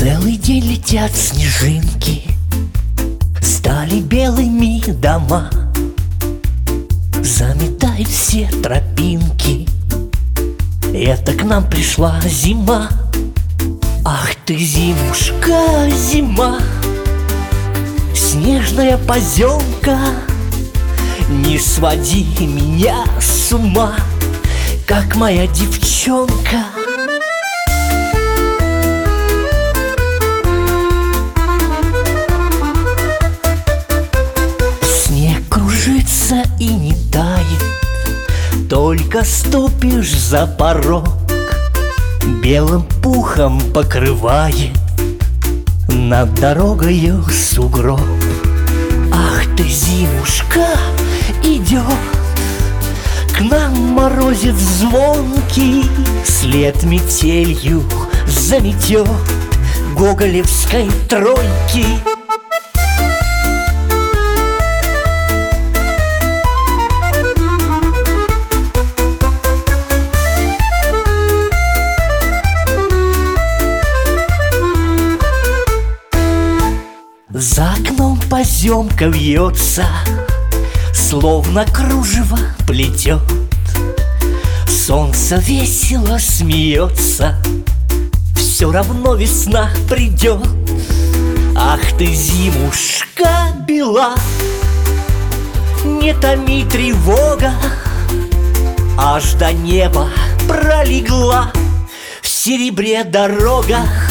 Целый день летят снежинки, стали белыми дома, заметает все тропинки. Это к нам пришла зима. Ах ты, зимушка, зима, снежная поземка, не своди меня с ума, как моя девчонка. Снег кружится и не тает, только ступишь за порог, белым пухом покрывает над дорогою сугроб. Ах ты, зимушка, идет к нам морозец звонкий, след метелью заметет гоголевской тройки. За окном поземка вьется, словно кружево плетет. Солнце весело смеется, все равно весна придет. Ах ты, зимушка бела, не томи тревога, аж до неба пролегла в серебре дорога.